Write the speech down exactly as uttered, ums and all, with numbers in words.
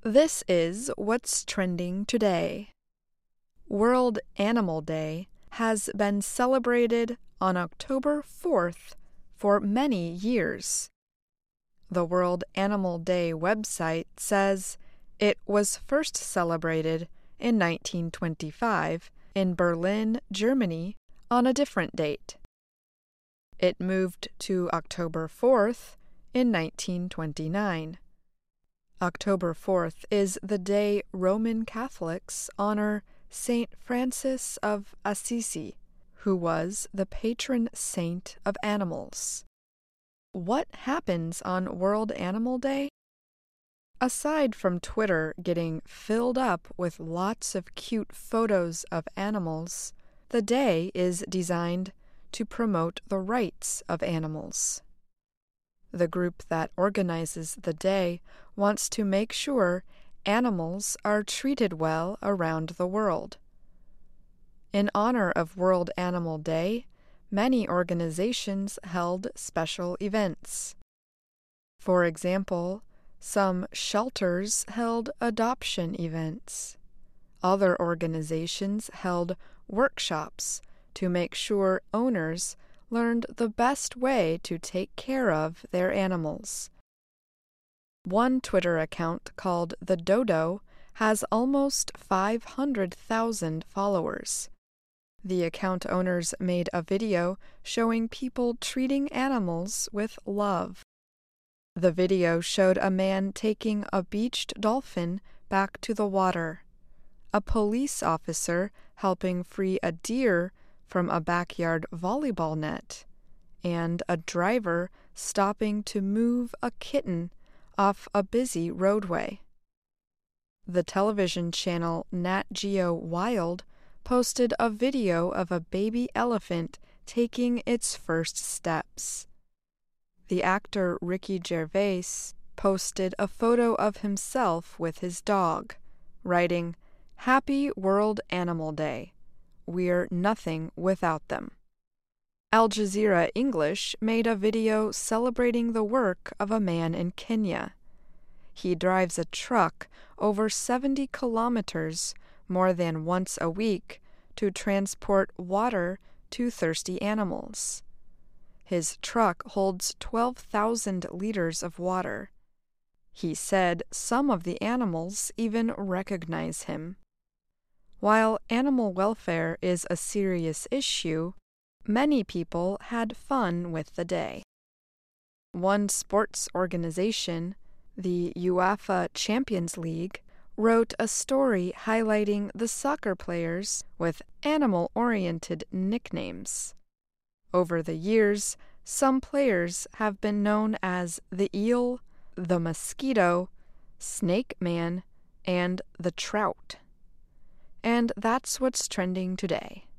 This is what's trending today. World Animal Day has been celebrated on October fourth for many years. The World Animal Day website says it was first celebrated in nineteen twenty-five in Berlin, Germany, on a different date. It moved to October fourth in nineteen twenty-nine. October fourth is the day Roman Catholics honor Saint Francis of Assisi, who was the patron saint of animals. What happens on World Animal Day? Aside from Twitter getting filled up with lots of cute photos of animals, the day is designed to promote the rights of animals. The group that organizes the day wants to make sure animals are treated well around the world. In honor of World Animal Day, many organizations held special events. For example, some shelters held adoption events. Other organizations held workshops to make sure owners learned the best way to take care of their animals. One Twitter account called The Dodo has almost five hundred thousand followers. The account owners made a video showing people treating animals with love. The video showed a man taking a beached dolphin back to the water, a police officer helping free a deer from a backyard volleyball net, and a driver stopping to move a kitten off a busy roadway. The television channel Nat Geo Wild posted a video of a baby elephant taking its first steps. The actor Ricky Gervais posted a photo of himself with his dog, writing, "Happy World Animal Day. We're nothing without them." Al Jazeera English made a video celebrating the work of a man in Kenya. He drives a truck over seventy kilometers more than once a week to transport water to thirsty animals. His truck holds twelve thousand liters of water. He said some of the animals even recognize him. While animal welfare is a serious issue, many people had fun with the day. One sports organization, the UEFA Champions League, wrote a story highlighting the soccer players with animal-oriented nicknames. Over the years, some players have been known as the Eel, the Mosquito, Snake Man, and the Trout. And that's what's trending today.